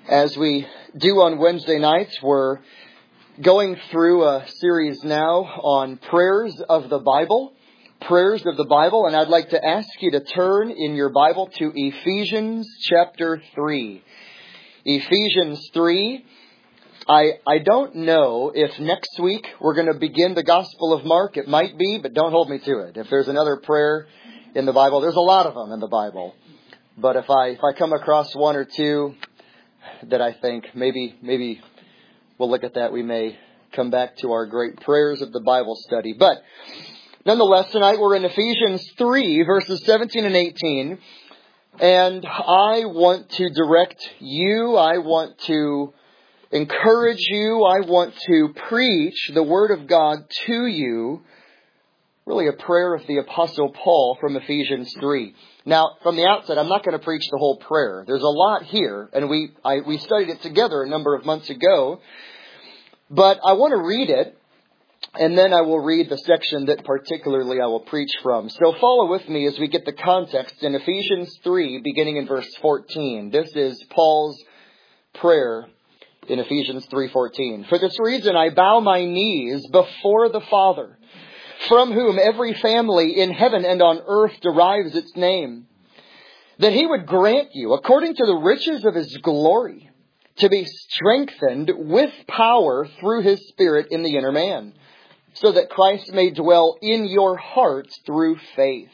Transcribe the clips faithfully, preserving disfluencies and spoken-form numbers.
As we do on Wednesday nights, we're going through a series now on prayers of the Bible. Prayers of the Bible, and I'd like to ask you to turn in your Bible to Ephesians chapter three. Ephesians three. I, I don't know if next week we're going to begin the Gospel of Mark. It might be, but don't hold me to it. If there's another prayer in the Bible, there's a lot of them in the Bible. But if I if I come across one or two that I think maybe maybe we'll look at that, we may come back to our great prayers of the Bible study. But nonetheless, tonight we're in Ephesians three, verses seventeen and eighteen. And I want to direct you, I want to encourage you, I want to preach the Word of God to you. Really a prayer of the Apostle Paul from Ephesians three. Now, from the outset, I'm not going to preach the whole prayer. There's a lot here, and we I, we studied it together a number of months ago. But I want to read it, and then I will read the section that particularly I will preach from. So follow with me as we get the context in Ephesians three, beginning in verse fourteen. This is Paul's prayer in Ephesians three fourteen. For this reason I bow my knees before the Father, from whom every family in heaven and on earth derives its name, that he would grant you, according to the riches of his glory, to be strengthened with power through his Spirit in the inner man, so that Christ may dwell in your hearts through faith.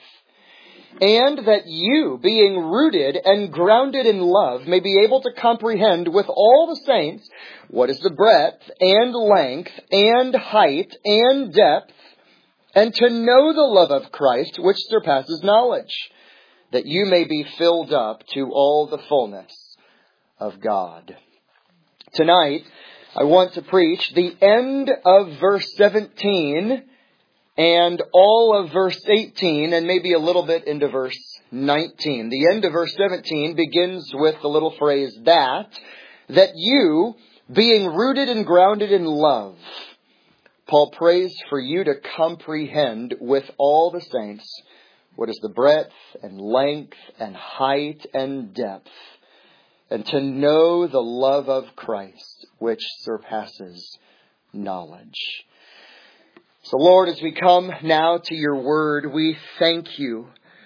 And that you, being rooted and grounded in love, may be able to comprehend with all the saints what is the breadth and length and height and depth, and to know the love of Christ, which surpasses knowledge, that you may be filled up to all the fullness of God. Tonight, I want to preach the end of verse seventeen and all of verse eighteen, and maybe a little bit into verse nineteen. The end of verse seventeen begins with the little phrase, that, that you, being rooted and grounded in love. Paul prays for you to comprehend with all the saints what is the breadth and length and height and depth, and to know the love of Christ, which surpasses knowledge. So Lord, as we come now to your word, we thank you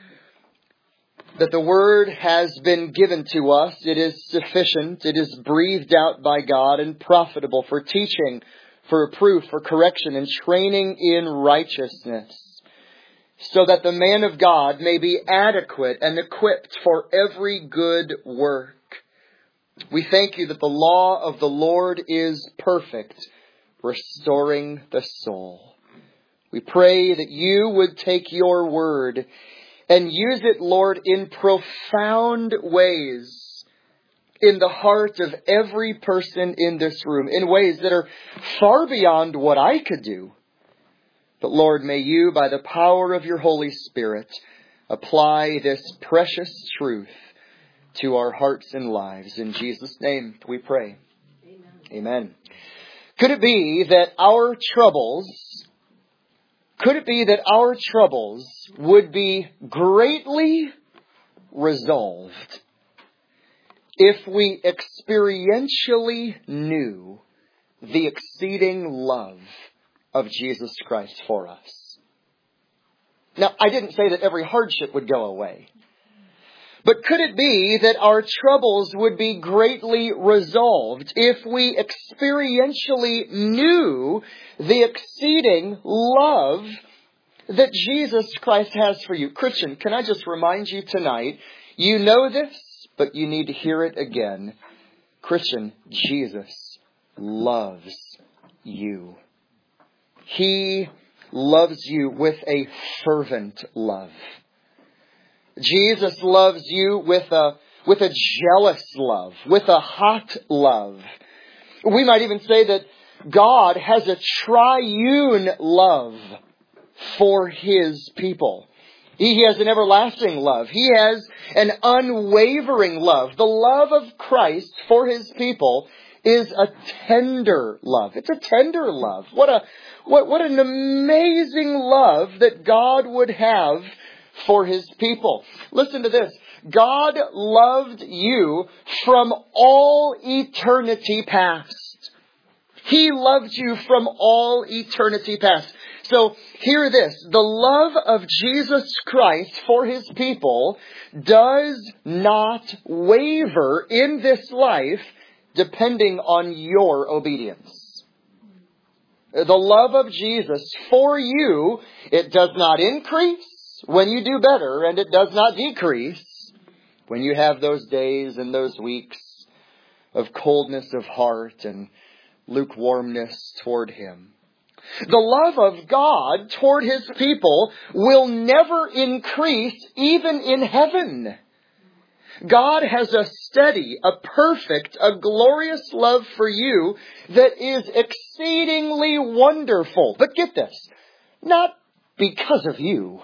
that the word has been given to us. It is sufficient. It is breathed out by God and profitable for teaching, for reproof, for correction, and training in righteousness, so that the man of God may be adequate and equipped for every good work. We thank you that the law of the Lord is perfect, restoring the soul. We pray that you would take your word and use it, Lord, in profound ways in the heart of every person in this room, in ways that are far beyond what I could do. But Lord, may you, by the power of your Holy Spirit, apply this precious truth to our hearts and lives. In Jesus' name we pray. Amen. Amen. Could it be that our troubles, could it be that our troubles would be greatly resolved if we experientially knew the exceeding love of Jesus Christ for us? Now, I didn't say that every hardship would go away. But could it be that our troubles would be greatly resolved if we experientially knew the exceeding love that Jesus Christ has for you? Christian, can I just remind you tonight, you know this, but you need to hear it again. Christian, Jesus loves you. He loves you with a fervent love. Jesus loves you with a, with a jealous love, with a hot love. We might even say that God has a triune love for his people. He has an everlasting love. He has an unwavering love. The love of Christ for his people is a tender love. It's a tender love. What a what what an amazing love that God would have for his people. Listen to this. God loved you from all eternity past. He loved you from all eternity past. So hear this. The love of Jesus Christ for His people does not waver in this life depending on your obedience. The love of Jesus for you, it does not increase when you do better, and it does not decrease when you have those days and those weeks of coldness of heart and lukewarmness toward Him. The love of God toward His people will never increase even in heaven. God has a steady, a perfect, a glorious love for you that is exceedingly wonderful. But get this, not because of you,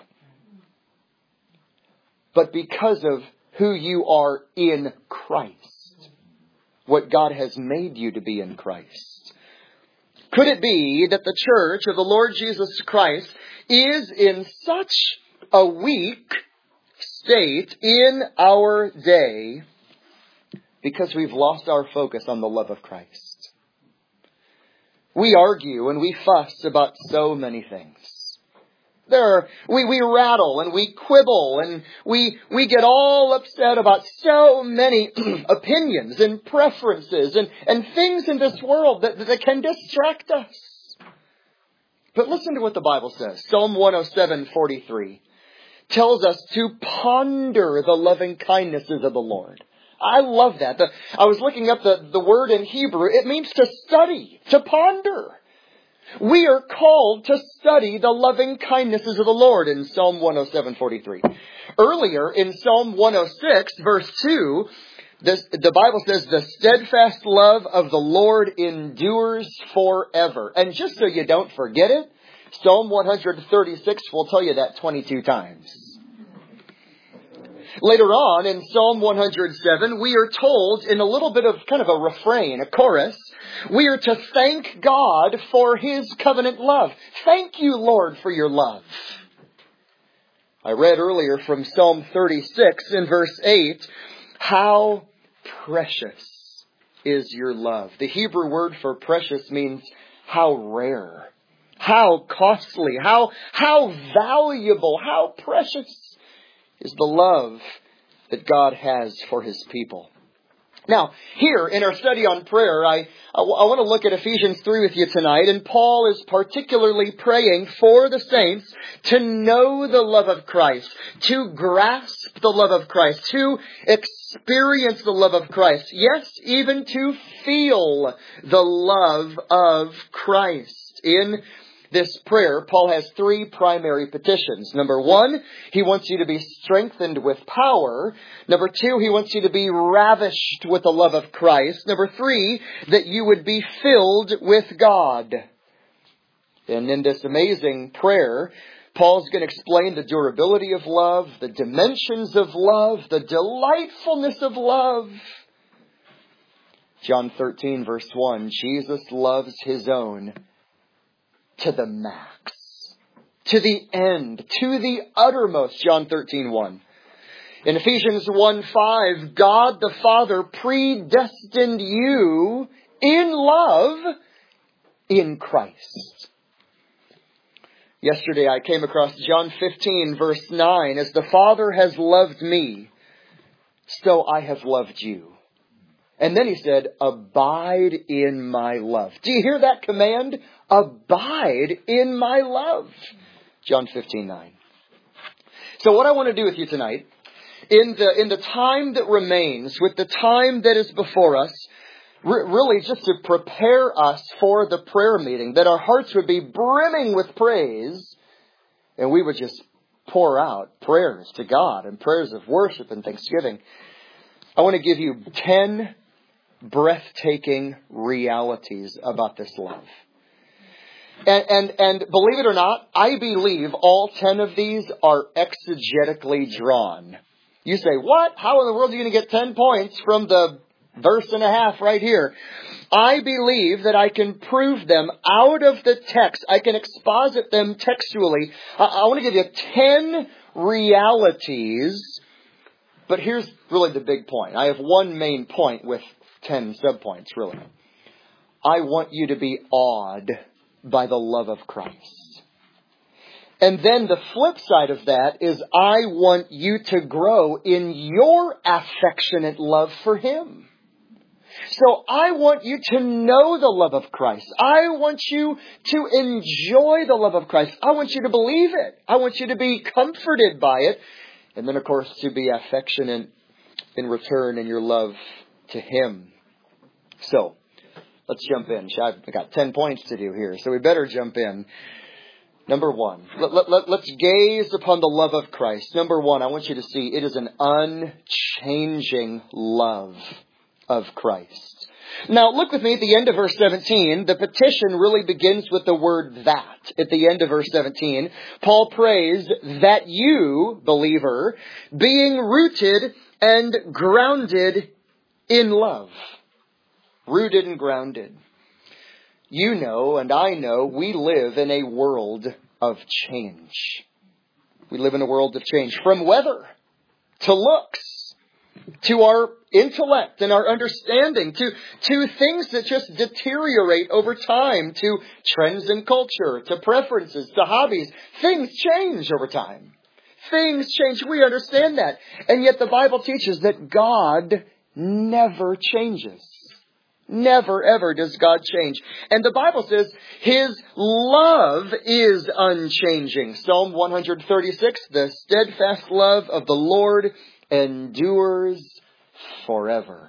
but because of who you are in Christ. What God has made you to be in Christ. Could it be that the church of the Lord Jesus Christ is in such a weak state in our day because we've lost our focus on the love of Christ? We argue and we fuss about so many things. There are, we, we rattle and we quibble and we, we get all upset about so many opinions and preferences and, and things in this world that, that can distract us. But listen to what the Bible says. Psalm one oh seven forty-three tells us to ponder the loving kindnesses of the Lord. I love that. The, I was looking up the, the word in Hebrew. It means to study, to ponder. We are called to study the loving kindnesses of the Lord in Psalm one oh seven forty-three. Earlier in Psalm one oh six verse two, this, the Bible says, the steadfast love of the Lord endures forever. And just so you don't forget it, Psalm one thirty-six will tell you that twenty-two times. Later on in Psalm one oh seven, we are told in a little bit of kind of a refrain, a chorus, we are to thank God for His covenant love. Thank you, Lord, for your love. I read earlier from Psalm thirty-six in verse eight, how precious is your love. The Hebrew word for precious means how rare, how costly, how, how valuable, how precious is the love that God has for His people. Now, here in our study on prayer, I, I, I want to look at Ephesians three with you tonight. And Paul is particularly praying for the saints to know the love of Christ, to grasp the love of Christ, to experience the love of Christ. Yes, even to feel the love of Christ. In this prayer, Paul has three primary petitions. Number one, he wants you to be strengthened with power. Number two, he wants you to be ravished with the love of Christ. Number three, that you would be filled with God. And in this amazing prayer, Paul's going to explain the durability of love, the dimensions of love, the delightfulness of love. John thirteen, verse one, Jesus loves His own to the max, to the end, to the uttermost, John thirteen one. In Ephesians one five, God the Father predestined you in love in Christ. Yesterday I came across John fifteen verse nine, as the Father has loved me, so I have loved you. And then he said, abide in my love. Do you hear that command? Abide in my love. John fifteen nine. So what I want to do with you tonight, in the, in the time that remains, with the time that is before us, re- really just to prepare us for the prayer meeting, that our hearts would be brimming with praise, and we would just pour out prayers to God and prayers of worship and thanksgiving. I want to give you ten breathtaking realities about this love. And, and, and believe it or not, I believe all ten of these are exegetically drawn. You say, what? How in the world are you going to get ten points from the verse and a half right here? I believe that I can prove them out of the text. I can exposit them textually. I, I want to give you ten realities But here's really the big point. I have one main point with ten subpoints, really. I want you to be awed by the love of Christ. And then the flip side of that is I want you to grow in your affectionate love for Him. So I want you to know the love of Christ. I want you to enjoy the love of Christ. I want you to believe it. I want you to be comforted by it. And then, of course, to be affectionate in return in your love to Him. So, let's jump in. I've got ten points to do here, so we better jump in. Number one, let, let, let, let's gaze upon the love of Christ. Number one, I want you to see it is an unchanging love of Christ. Now, look with me at the end of verse seventeen. The petition really begins with the word that. At the end of verse seventeen, Paul prays that you, believer, being rooted and grounded in love. Rooted and grounded. You know, and I know, we live in a world of change. We live in a world of change. From weather to looks to our intellect and our understanding to, to things that just deteriorate over time, to trends in culture, to preferences, to hobbies. Things change over time. Things change. We understand that. And yet the Bible teaches that God never changes. Never, ever does God change. And the Bible says His love is unchanging. Psalm one thirty-six, the steadfast love of the Lord endures forever.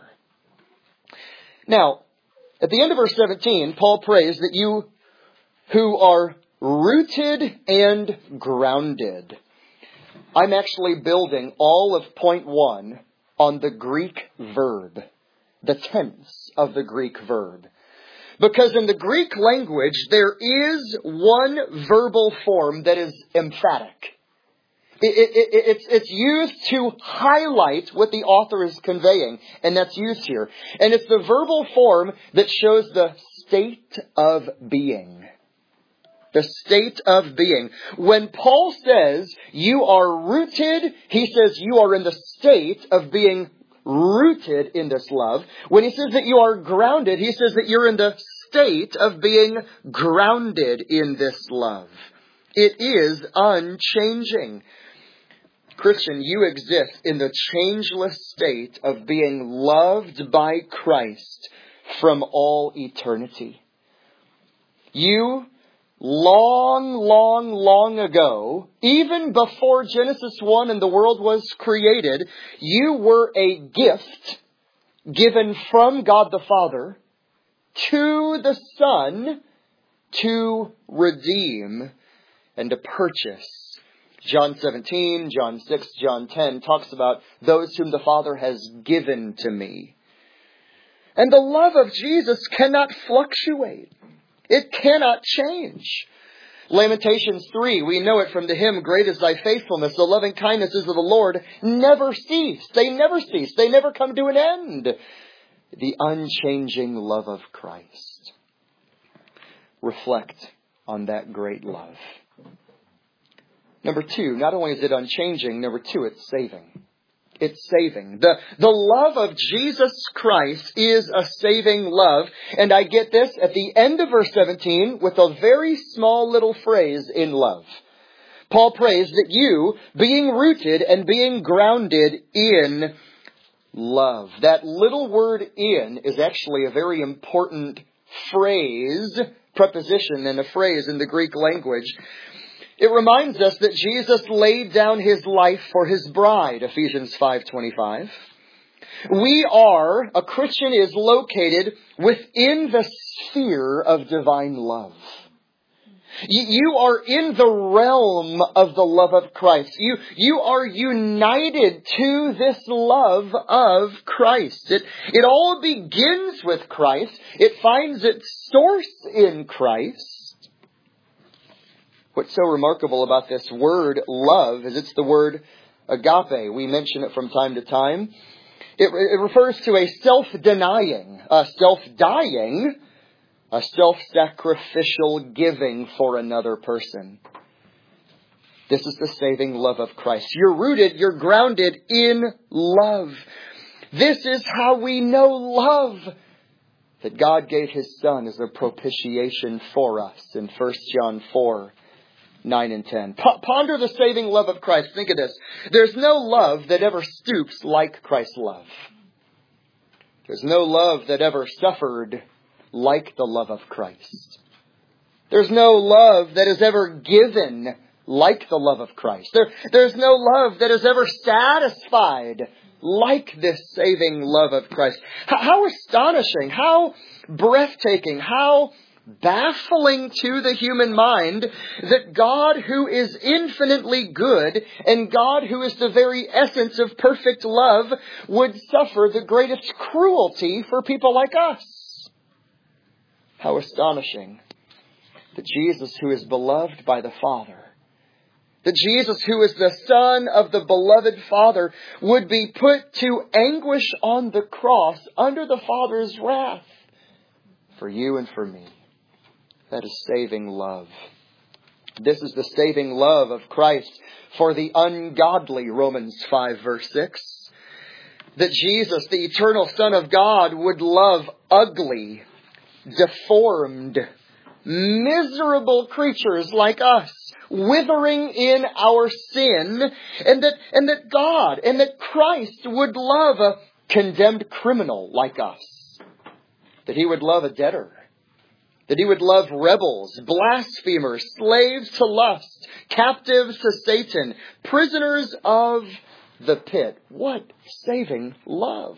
Now, at the end of verse seventeen, Paul prays that you who are rooted and grounded. I'm actually building all of point one on the Greek verb. The tense of the Greek verb. Because in the Greek language, there is one verbal form that is emphatic. It, it, it, it's, it's used to highlight what the author is conveying, and that's used here. And it's the verbal form that shows the state of being. The state of being. When Paul says you are rooted, he says you are in the state of being rooted in this love. When he says that you are grounded, he says that you're in the state of being grounded in this love. It is unchanging. Christian, you exist in the changeless state of being loved by Christ from all eternity. You Long, long, long ago, even before Genesis one and the world was created, you were a gift given from God the Father to the Son to redeem and to purchase. John seventeen, John six, John ten talks about those whom the Father has given to me. And the love of Jesus cannot fluctuate. It cannot change. Lamentations three, we know it from the hymn, Great is Thy Faithfulness, the loving kindnesses of the Lord never cease. They never cease. They never come to an end. The unchanging love of Christ. Reflect on that great love. Number two, not only is it unchanging, number two, it's saving. It's saving. The, the love of Jesus Christ is a saving love. And I get this at the end of verse seventeen with a very small little phrase in love. Paul prays that you, being rooted and being grounded in love. That little word in is actually a very important phrase, preposition and a phrase in the Greek language. It reminds us that Jesus laid down His life for His bride, Ephesians five twenty-five. We are, a Christian is located within the sphere of divine love. You are in the realm of the love of Christ. You, you are united to this love of Christ. It, it all begins with Christ. It finds its source in Christ. What's so remarkable about this word love is it's the word agape. We mention it from time to time. It, it refers to a self-denying, a self-dying, a self-sacrificial giving for another person. This is the saving love of Christ. You're rooted, you're grounded in love. This is how we know love. That God gave His Son as a propitiation for us in First John four, nine and ten. P- ponder the saving love of Christ. Think of this. There's no love that ever stoops like Christ's love. There's no love that ever suffered like the love of Christ. There's no love that is ever given like the love of Christ. There, there's no love that is ever satisfied like this saving love of Christ. How, how astonishing, how breathtaking, how baffling to the human mind that God, who is infinitely good and God, who is the very essence of perfect love, would suffer the greatest cruelty for people like us. How astonishing that Jesus, who is beloved by the Father, that Jesus, who is the Son of the beloved Father, would be put to anguish on the cross under the Father's wrath for you and for me. That is saving love. This is the saving love of Christ for the ungodly, Romans five verse six. That Jesus, the eternal Son of God, would love ugly, deformed, miserable creatures like us, withering in our sin, and that, and that God, and that Christ would love a condemned criminal like us. That He would love a debtor. That He would love rebels, blasphemers, slaves to lust, captives to Satan, prisoners of the pit. What saving love!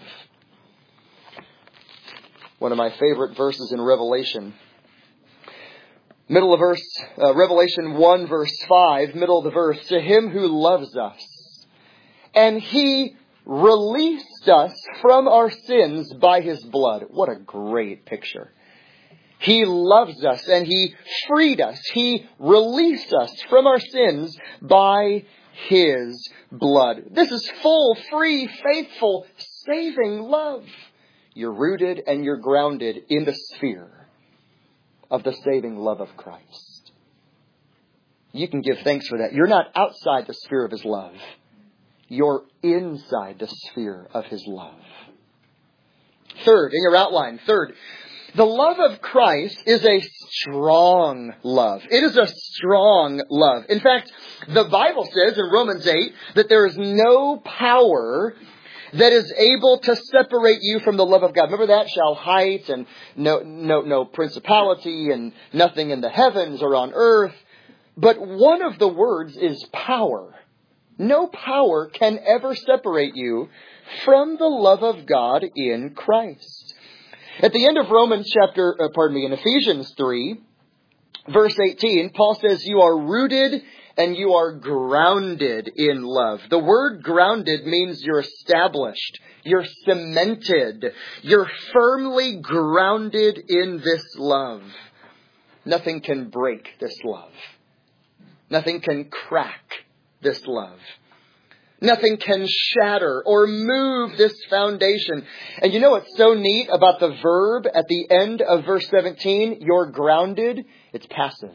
One of my favorite verses in Revelation. Middle of verse, uh, Revelation one verse five, middle of the verse. To Him who loves us, and He released us from our sins by His blood. What a great picture. He loves us and He freed us. He released us from our sins by His blood. This is full, free, faithful, saving love. You're rooted and you're grounded in the sphere of the saving love of Christ. You can give thanks for that. You're not outside the sphere of His love. You're inside the sphere of His love. Third, in your outline, third, the love of Christ is a strong love. It is a strong love. In fact, the Bible says in Romans eight that there is no power that is able to separate you from the love of God. Remember that? Shall height and no, no, no principality and nothing in the heavens or on earth. But one of the words is power. No power can ever separate you from the love of God in Christ. At the end of Romans chapter, uh, pardon me, in Ephesians three, verse eighteen, Paul says, you are rooted and you are grounded in love. The word grounded means you're established, you're cemented, you're firmly grounded in this love. Nothing can break this love. Nothing can crack this love. Nothing can shatter or move this foundation. And you know what's so neat about the verb at the end of verse seventeen? You're grounded. It's passive.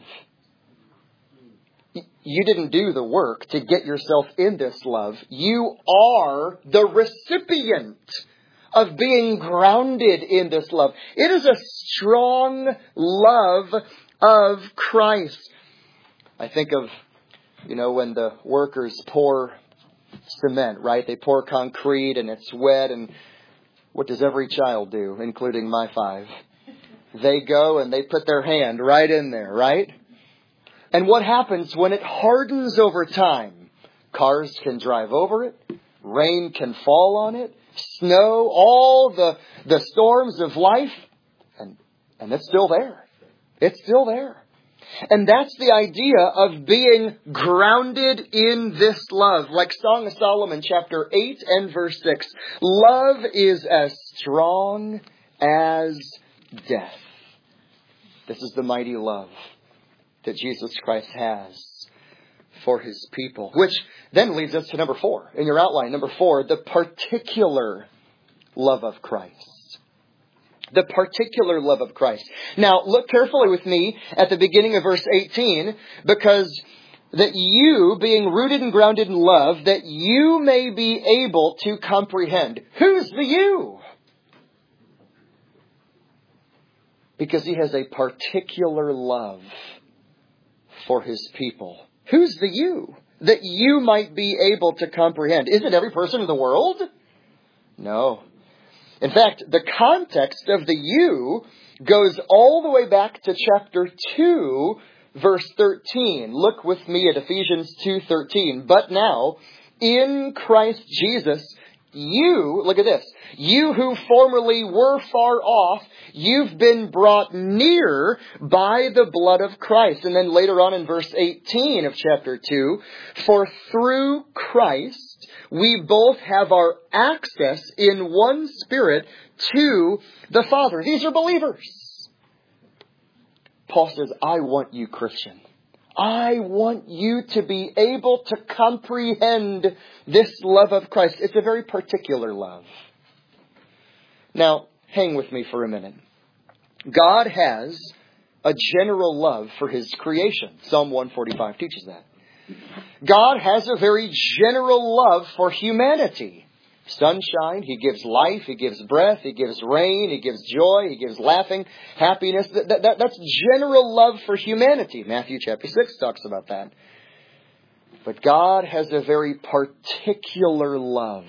You didn't do the work to get yourself in this love. You are the recipient of being grounded in this love. It is a strong love of Christ. I think of, you know, when the workers pour cement, right? They pour concrete and it's wet, and what does every child do, including my five? They go and they put their hand right in there, right? And what happens when it hardens over time? Cars can drive over it. Rain can fall on it. Snow, all the, the storms of life. And, and it's still there. It's still there. And that's the idea of being grounded in this love. Like Song of Solomon chapter eight and verse six. Love is as strong as death. This is the mighty love that Jesus Christ has for His people. Which then leads us to number four. In your outline, number four, the particular love of Christ. The particular love of Christ. Now, look carefully with me at the beginning of verse eighteen, because that you, being rooted and grounded in love, that you may be able to comprehend. Who's the you? Because he has a particular love for his people. Who's the you? That you might be able to comprehend. Is it every person in the world? No. In fact, the context of the you goes all the way back to chapter two, verse thirteen. Look with me at Ephesians two thirteen. But now, in Christ Jesus, you, look at this, you who formerly were far off, you've been brought near by the blood of Christ. And then later on in verse eighteen of chapter two, for through Christ, we both have our access in one Spirit to the Father. These are believers. Paul says, I want you, Christian. I want you to be able to comprehend this love of Christ. It's a very particular love. Now, hang with me for a minute. God has a general love for His creation. Psalm one forty-five teaches that. God has a very general love for humanity. Sunshine, He gives life, He gives breath, He gives rain, He gives joy, He gives laughing, happiness. That, that, that, that's general love for humanity. Matthew chapter six talks about that. But God has a very particular love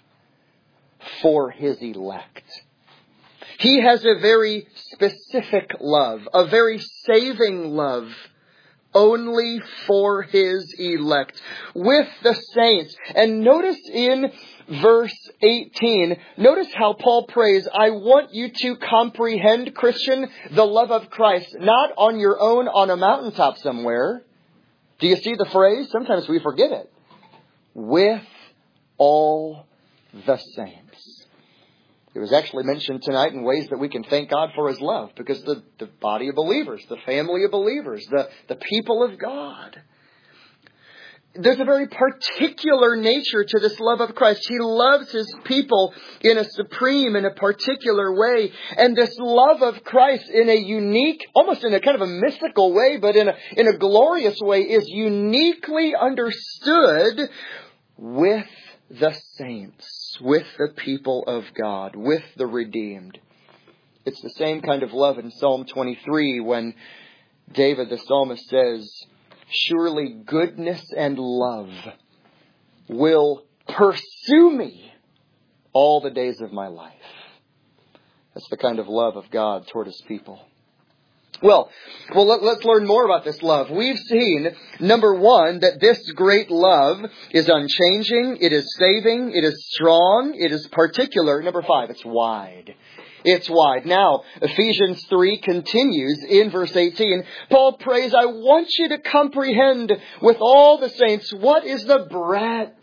for His elect. He has a very specific love, a very saving love, only for His elect, with the saints. And notice in verse eighteen, notice how Paul prays, I want you to comprehend, Christian, the love of Christ, not on your own on a mountaintop somewhere. Do you see the phrase? Sometimes we forget it. With all the saints. It was actually mentioned tonight in ways that we can thank God for His love, because the, the body of believers, the family of believers, the, the people of God. There's a very particular nature to this love of Christ. He loves His people in a supreme and a particular way. And this love of Christ in a unique, almost in a kind of a mystical way, but in a, in a glorious way, is uniquely understood with the saints, with the people of God, with the redeemed. It's the same kind of love in Psalm twenty-three when David the psalmist says, surely goodness and love will pursue me all the days of my life. That's the kind of love of God toward His people. Well, well, let, let's learn more about this love. We've seen, number one, that this great love is unchanging, it is saving, it is strong, it is particular. Number five, it's wide. It's wide. Now, Ephesians three continues in verse eighteen. Paul prays, I want you to comprehend with all the saints what is the breadth,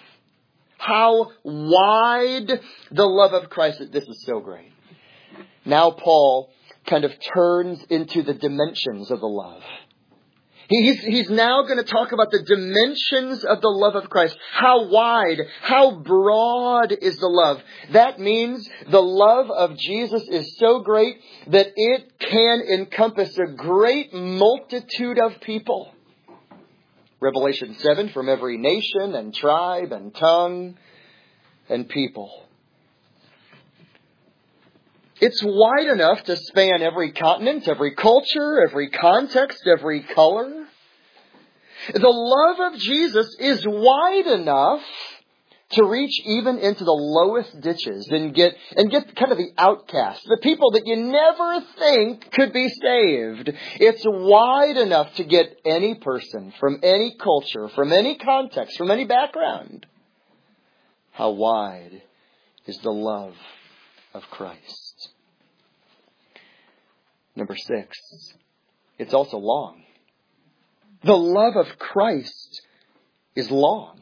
how wide the love of Christ is. This is so great. Now Paul kind of turns into the dimensions of the love. He's, he's now going to talk about the dimensions of the love of Christ. How wide, how broad is the love? That means the love of Jesus is so great that it can encompass a great multitude of people. Revelation seven, from every nation and tribe and tongue and people. It's wide enough to span every continent, every culture, every context, every color. The love of Jesus is wide enough to reach even into the lowest ditches and get and get kind of the outcasts, the people that you never think could be saved. It's wide enough to get any person from any culture, from any context, from any background. How wide is the love of Christ? Number six, it's also long. The love of Christ is long.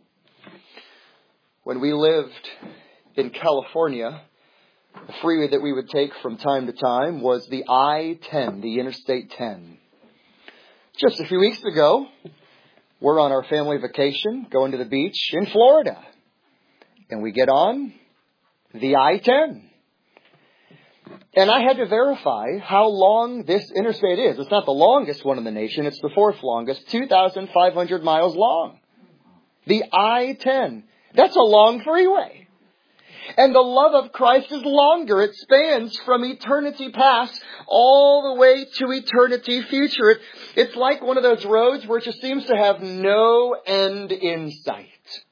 When we lived in California, the freeway that we would take from time to time was the I ten, the Interstate ten. Just a few weeks ago, we're on our family vacation, going to the beach in Florida. And we get on the I ten. And I had to verify how long this interstate is. It's not the longest one in the nation. It's the fourth longest, two thousand five hundred miles long. The I ten. That's a long freeway. And the love of Christ is longer. It spans from eternity past all the way to eternity future. It, it's like one of those roads where it just seems to have no end in sight.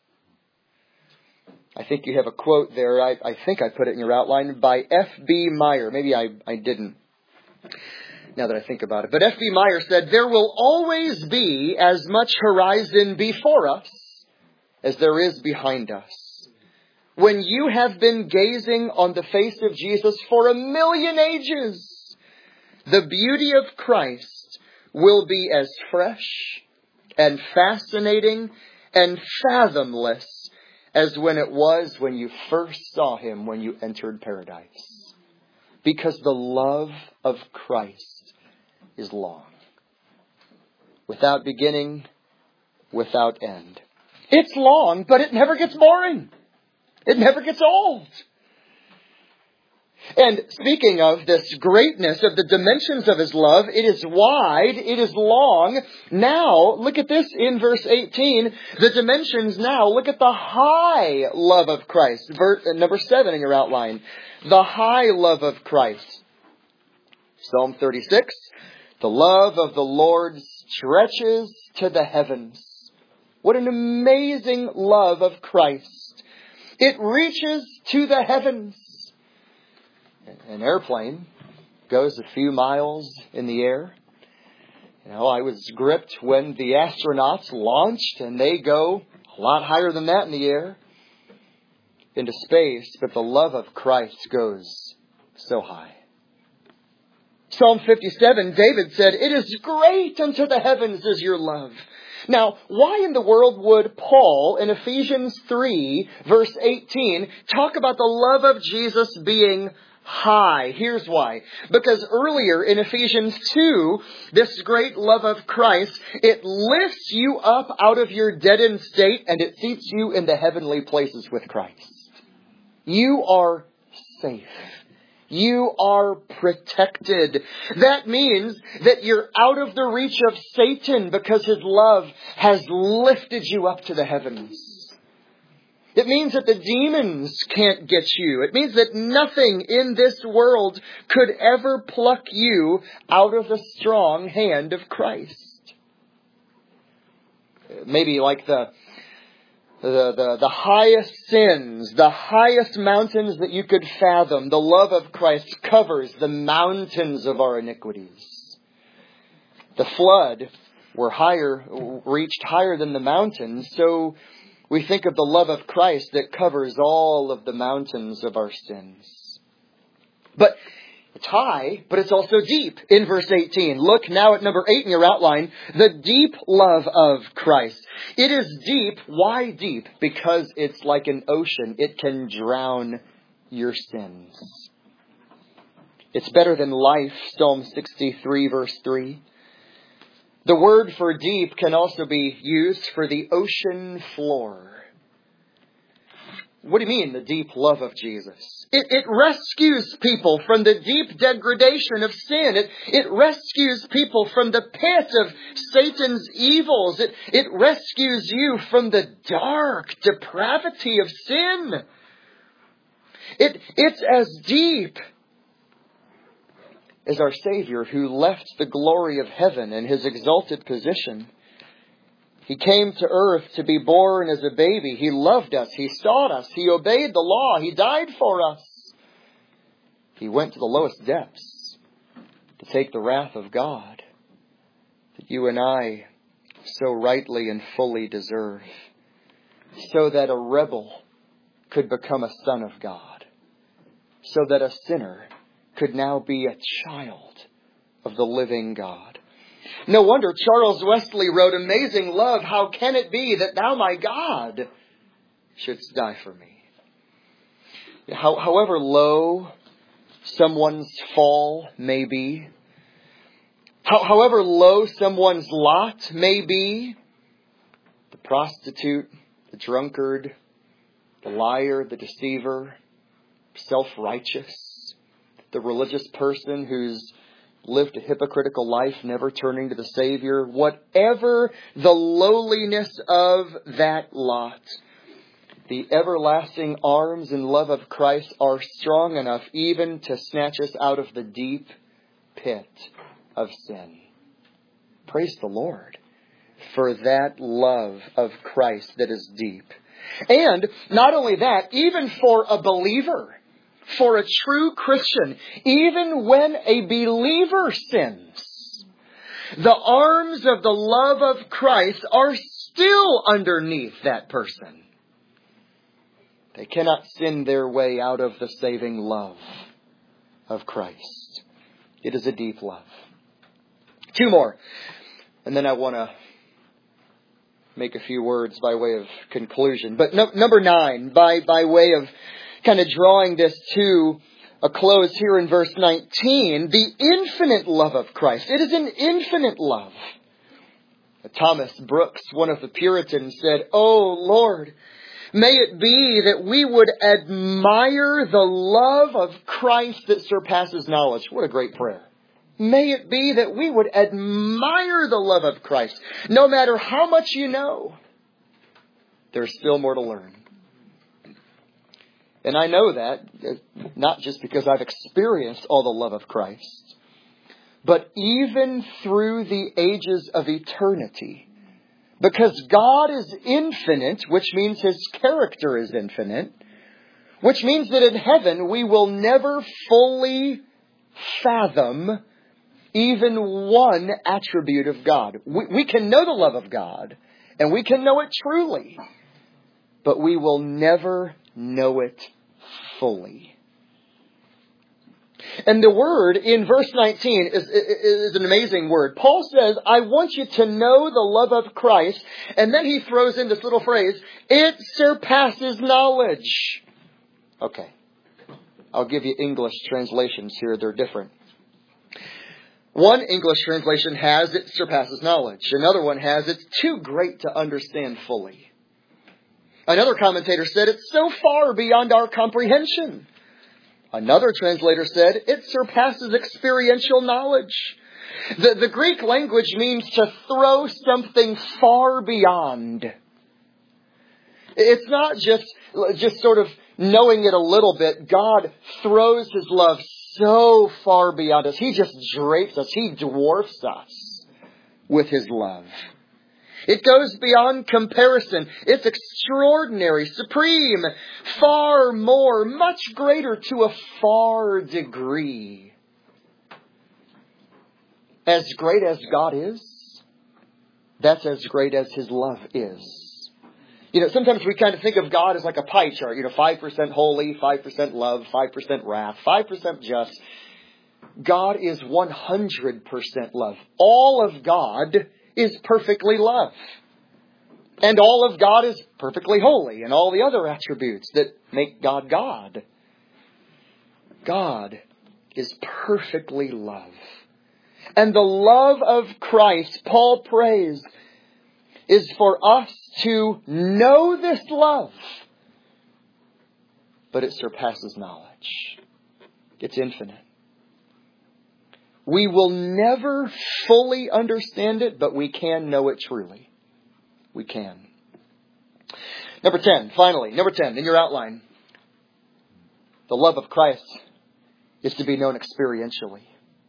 I think you have a quote there. I, I think I put it in your outline by F B Meyer. Maybe I, I didn't, now that I think about it. But F B Meyer said, "There will always be as much horizon before us as there is behind us. When you have been gazing on the face of Jesus for a million ages, the beauty of Christ will be as fresh and fascinating and fathomless as when it was when you first saw Him when you entered paradise. Because the love of Christ is long, without beginning, without end." It's long, but it never gets boring. It never gets old. And speaking of this greatness of the dimensions of His love, it is wide, it is long. Now, look at this in verse eighteen. The dimensions now, look at the high love of Christ. Verse, number seven in your outline. The high love of Christ. Psalm thirty-six. The love of the Lord stretches to the heavens. What an amazing love of Christ. It reaches to the heavens. An airplane goes a few miles in the air. You know, I was gripped when the astronauts launched, and they go a lot higher than that in the air into space, but the love of Christ goes so high. Psalm fifty-seven, David said, "It is great unto the heavens is your love." Now, why in the world would Paul in Ephesians three, verse eighteen, talk about the love of Jesus being high? Here's why. Because earlier in Ephesians two, this great love of Christ, it lifts you up out of your dead-end state and it seats you in the heavenly places with Christ. You are safe. You are protected. That means that you're out of the reach of Satan because His love has lifted you up to the heavens. It means that the demons can't get you. It means that nothing in this world could ever pluck you out of the strong hand of Christ. Maybe like the The, the, the highest sins, the highest mountains that you could fathom, the love of Christ covers the mountains of our iniquities. The flood were higher, reached higher than the mountains, so we think of the love of Christ that covers all of the mountains of our sins. But it's high, but it's also deep in verse eighteen. Look now at number eight in your outline. The deep love of Christ. It is deep. Why deep? Because it's like an ocean. It can drown your sins. It's better than life. Psalm sixty-three, verse three. The word for deep can also be used for the ocean floor. What do you mean, the deep love of Jesus? It, it rescues people from the deep degradation of sin. It, it rescues people from the pit of Satan's evils. It, it rescues you from the dark depravity of sin. It, it's as deep as our Savior, who left the glory of heaven and His exalted position. He came to earth to be born as a baby. He loved us. He sought us. He obeyed the law. He died for us. He went to the lowest depths to take the wrath of God that you and I so rightly and fully deserve, so that a rebel could become a son of God, so that a sinner could now be a child of the living God. No wonder Charles Wesley wrote, "Amazing love, how can it be that thou, my God, shouldst die for me?" How, however low someone's fall may be, how, however low someone's lot may be, the prostitute, the drunkard, the liar, the deceiver, self-righteous, the religious person who's lived a hypocritical life, never turning to the Savior, whatever the lowliness of that lot, the everlasting arms and love of Christ are strong enough even to snatch us out of the deep pit of sin. Praise the Lord for that love of Christ that is deep. And not only that, even for a believer, for a true Christian, even when a believer sins, the arms of the love of Christ are still underneath that person. They cannot sin their way out of the saving love of Christ. It is a deep love. Two more. And then I want to make a few words by way of conclusion. But no, number nine, by, by way of kind of drawing this to a close here in verse nineteen, the infinite love of Christ. It is an infinite love. Thomas Brooks, one of the Puritans, said, "Oh Lord, may it be that we would admire the love of Christ that surpasses knowledge." What a great prayer. May it be that we would admire the love of Christ. No matter how much you know, there's still more to learn. And I know that, not just because I've experienced all the love of Christ, but even through the ages of eternity. Because God is infinite, which means His character is infinite, which means that in heaven we will never fully fathom even one attribute of God. We, we can know the love of God, and we can know it truly, but we will never know it fully. And the word in verse nineteen is, is an amazing word. Paul says, I want you to know the love of Christ. And then he throws in this little phrase, it surpasses knowledge. Okay. I'll give you English translations here. They're different. One English translation has it surpasses knowledge. Another one has it's too great to understand fully. Another commentator said it's so far beyond our comprehension. Another translator said it surpasses experiential knowledge. The, the Greek language means to throw something far beyond. It's not just, just sort of knowing it a little bit. God throws His love so far beyond us. He just drapes us. He dwarfs us with His love. It goes beyond comparison. It's extraordinary, supreme, far more, much greater to a far degree. As great as God is, that's as great as His love is. You know, sometimes we kind of think of God as like a pie chart. You know, five percent holy, five percent love, five percent wrath, five percent just. God is one hundred percent love. All of God is perfectly love. And all of God is perfectly holy, and all the other attributes that make God God. God is perfectly love. And the love of Christ, Paul prays, is for us to know this love. But it surpasses knowledge. It's infinite. We will never fully understand it, but we can know it truly. We can. Number ten, finally, number ten, in your outline. The love of Christ is to be known experientially.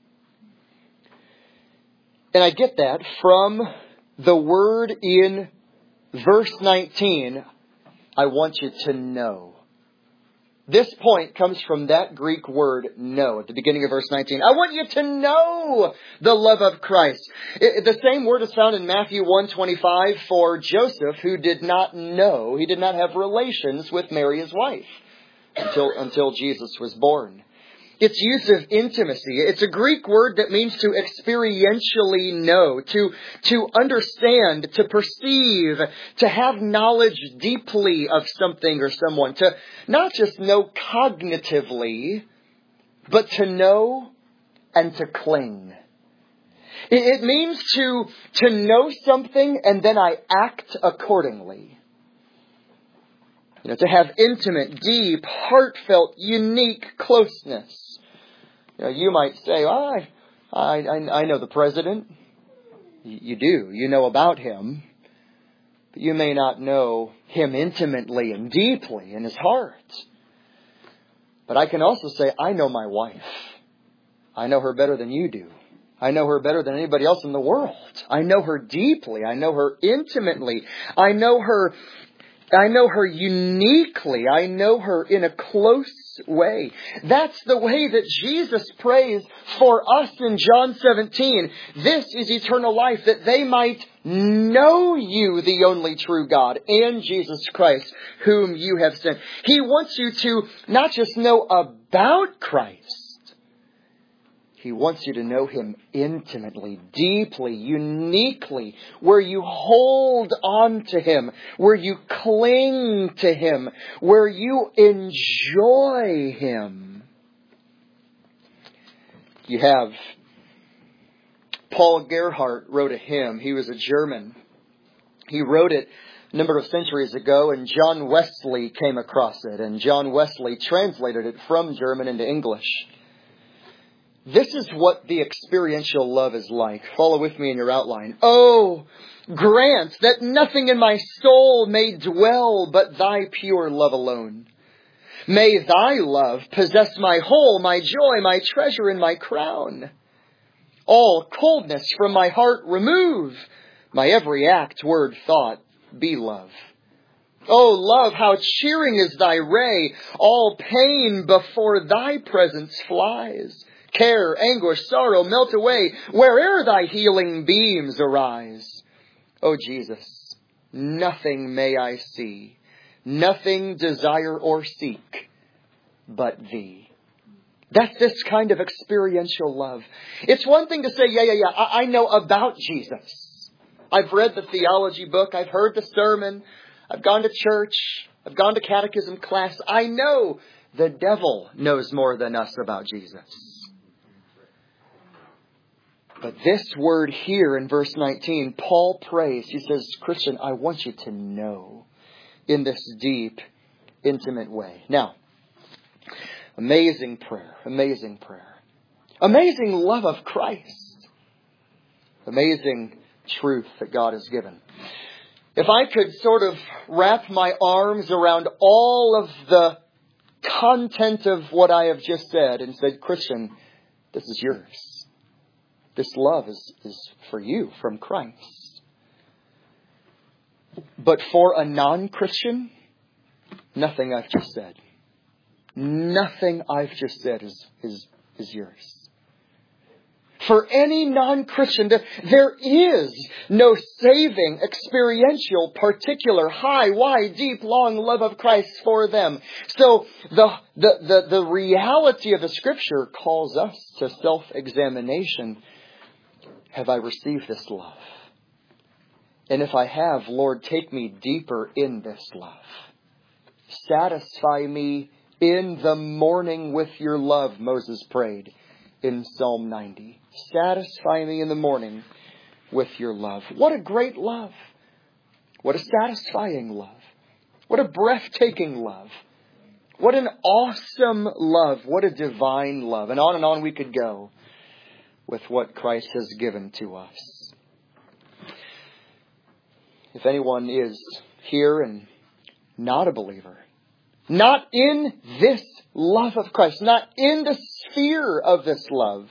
And I get that from the word in verse nineteen, I want you to know. This point comes from that Greek word know at the beginning of verse nineteen. I want you to know the love of Christ. It, the same word is found in Matthew one twenty-five for Joseph, who did not know, he did not have relations with Mary, his wife, until, until Jesus was born. It's use of intimacy. It's a Greek word that means to experientially know, to, to understand, to perceive, to have knowledge deeply of something or someone, to not just know cognitively, but to know and to cling. It, it means to, to know something and then I act accordingly. You know, to have intimate, deep, heartfelt, unique closeness You know, you might say, oh, I, I, I know the president. You do. You know about him. But you may not know him intimately and deeply in his heart. But I can also say, I know my wife. I know her better than you do. I know her better than anybody else in the world. I know her deeply. I know her intimately. I know her, I know her uniquely. I know her in a close way. That's the way that Jesus prays for us in John seventeen. This is eternal life, that they might know you, the only true God, and Jesus Christ, whom you have sent. He wants you to not just know about Christ. He wants you to know Him intimately, deeply, uniquely, where you hold on to Him, where you cling to Him, where you enjoy Him. You have Paul Gerhardt wrote a hymn. He was a German. He wrote it a number of centuries ago, and John Wesley came across it, and John Wesley translated it from German into English. This is what the experiential love is like. Follow with me in your outline. Oh, grant that nothing in my soul may dwell but Thy pure love alone. May Thy love possess my whole, my joy, my treasure, and my crown. All coldness from my heart remove. My every act, word, thought be love. Oh, love, how cheering is Thy ray. All pain before Thy presence flies. Care, anguish, sorrow melt away where'er Thy healing beams arise. O Jesus, nothing may I see, nothing desire or seek but Thee. That's this kind of experiential love. It's one thing to say, yeah, yeah, yeah, I, I know about Jesus. I've read the theology book. I've heard the sermon. I've gone to church. I've gone to catechism class. I know the devil knows more than us about Jesus. But this word here in verse nineteen, Paul prays. He says, Christian, I want you to know in this deep, intimate way. Now, amazing prayer, amazing prayer. Amazing love of Christ. Amazing truth that God has given. If I could sort of wrap my arms around all of the content of what I have just said and said, Christian, this is yours. This love is, is for you from Christ. But for a non-Christian, nothing I've just said. Nothing I've just said is, is, is yours. For any non-Christian, there is no saving, experiential, particular, high, wide, deep, long love of Christ for them. So the, the, the, the reality of the Scripture calls us to self-examination. Have I received this love? And if I have, Lord, take me deeper in this love. Satisfy me in the morning with your love, Moses prayed in Psalm ninety. Satisfy me in the morning with your love. What a great love. What a satisfying love. What a breathtaking love. What an awesome love. What a divine love. And on and on we could go with what Christ has given to us. If anyone is here and not a believer, not in this love of Christ, not in the sphere of this love,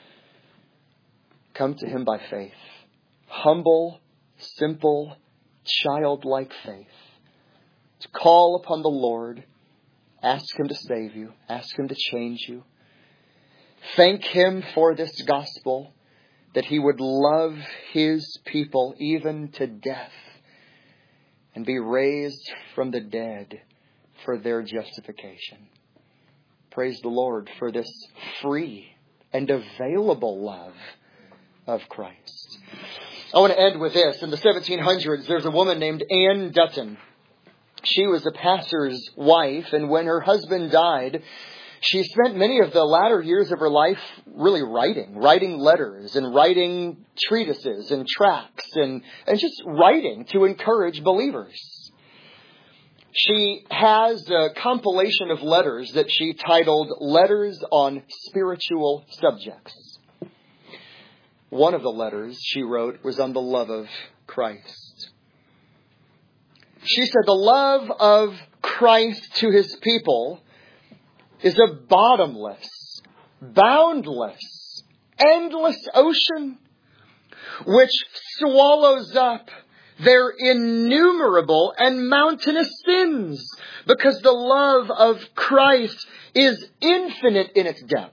come to Him by faith. Humble, simple, childlike faith. To call upon the Lord. Ask Him to save you. Ask Him to change you. Thank Him for this gospel, that He would love His people even to death and be raised from the dead for their justification. Praise the Lord for this free and available love of Christ. I want to end with this. In the seventeen hundreds, there's a woman named Anne Dutton. She was a pastor's wife, and when her husband died, she spent many of the latter years of her life really writing, writing letters and writing treatises and tracts and, and just writing to encourage believers. She has a compilation of letters that she titled Letters on Spiritual Subjects. One of the letters she wrote was on the love of Christ. She said the love of Christ to his people is a bottomless, boundless, endless ocean which swallows up their innumerable and mountainous sins, because the love of Christ is infinite in its depth.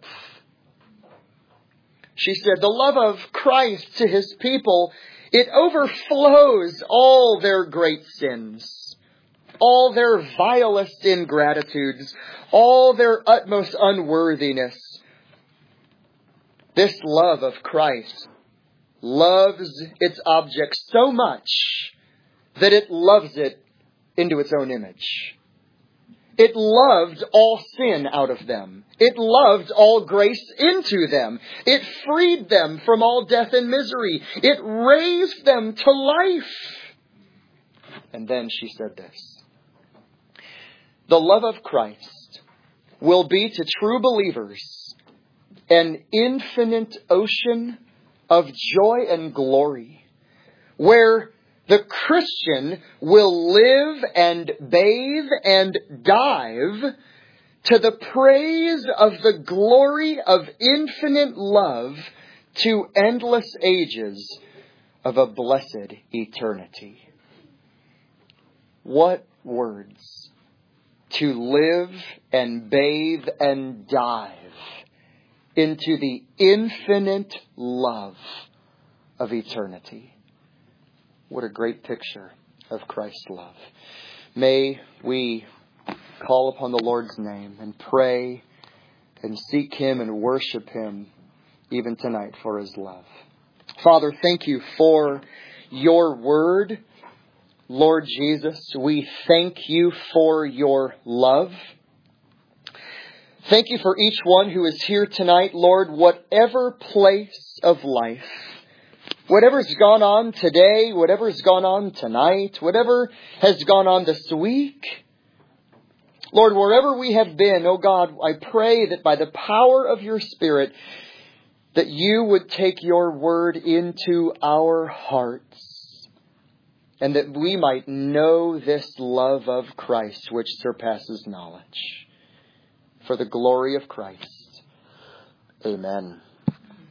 She said the love of Christ to his people, it overflows all their great sins, all their vilest ingratitudes, all their utmost unworthiness. This love of Christ loves its object so much that it loves it into its own image. It loved all sin out of them. It loved all grace into them. It freed them from all death and misery. It raised them to life. And then she said this: the love of Christ will be to true believers an infinite ocean of joy and glory, where the Christian will live and bathe and dive to the praise of the glory of infinite love to endless ages of a blessed eternity. What words! To live and bathe and dive into the infinite love of eternity. What a great picture of Christ's love. May we call upon the Lord's name and pray and seek him and worship him even tonight for his love. Father, thank you for your word. Lord Jesus, we thank you for your love. Thank you for each one who is here tonight, Lord, whatever place of life, whatever's gone on today, whatever's gone on tonight, whatever has gone on this week. Lord, wherever we have been, oh God, I pray that by the power of your Spirit, that you would take your word into our hearts, and that we might know this love of Christ which surpasses knowledge. For the glory of Christ. Amen.